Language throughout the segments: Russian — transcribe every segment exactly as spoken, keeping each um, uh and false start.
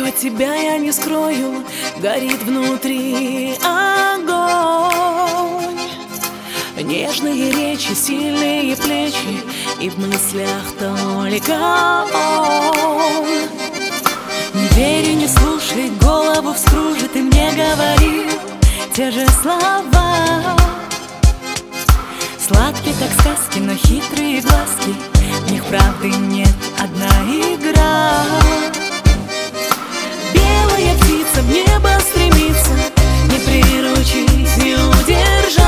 от тебя я не скрою, горит внутри огонь. Нежные речи, сильные плечи, и в мыслях только он. Не верь и не слушай, голову вскружит, и мне говори те же слова. Сладкие, так сказки, но хитрые глазки, в них правды нет, одна игра. Белая птица в небо стремится, не приручить, не удержать.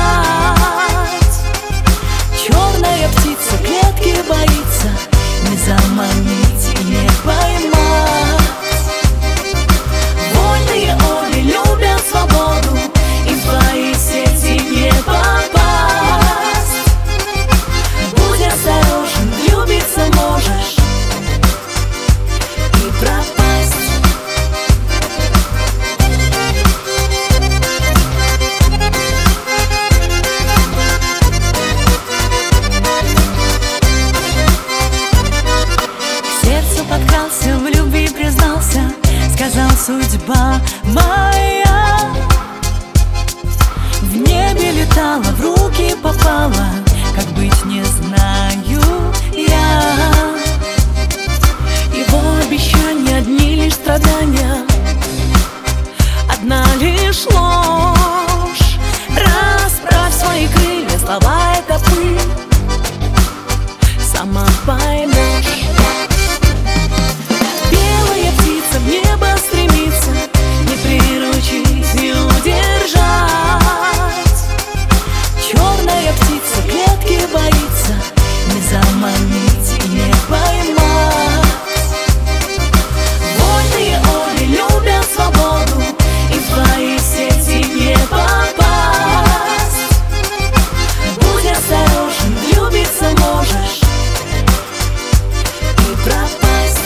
Черная птица клетки боится, не заманить и не поймать. Вольные обе любят свободу, и в твои сети не попасть. Будь осторожен, влюбиться можешь и пропасть. Подкрался, в любви признался, сказал: судьба моя. В небе летала, в руки попала, как быть не знаю я. Его обещания одни лишь страдания, одна лишь ложь. Расправь свои крылья, слова — это пыль, сама поймешь. В небо стремится, не приручить, не удержать. Черная птица клетки боится, не заманить и не поймать. Вольные обе любят свободу, и в твои сети не попасть. Будь осторожен, влюбиться можешь и пропасть.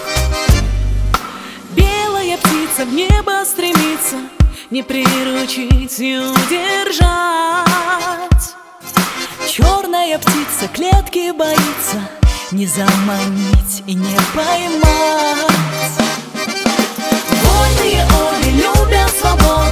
Птица в небо стремится, не приручить, не удержать. Черная птица клетки боится, не заманить и не поймать. Вольные обе любят свободу,